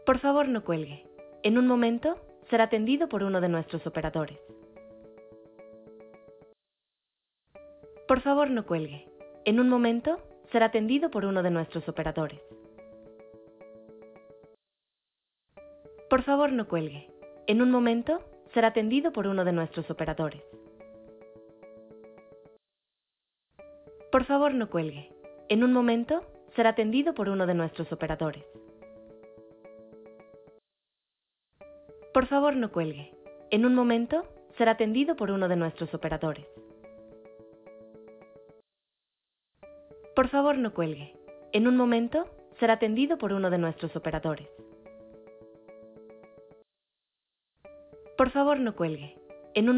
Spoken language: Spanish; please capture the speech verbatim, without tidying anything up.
Por favor, no cuelgue. En un momento, será atendido por uno de nuestros operadores. Por favor, no cuelgue. En un momento, será atendido por uno de nuestros operadores. Por favor, no cuelgue. En un momento, será atendido por uno de nuestros operadores. Por favor, no cuelgue. En un momento, será atendido por uno de nuestros operadores. Por favor, no cuelgue. En un momento, será atendido por uno de nuestros operadores. Por favor, no cuelgue. En un momento, será atendido por uno de nuestros operadores. Por favor, no cuelgue.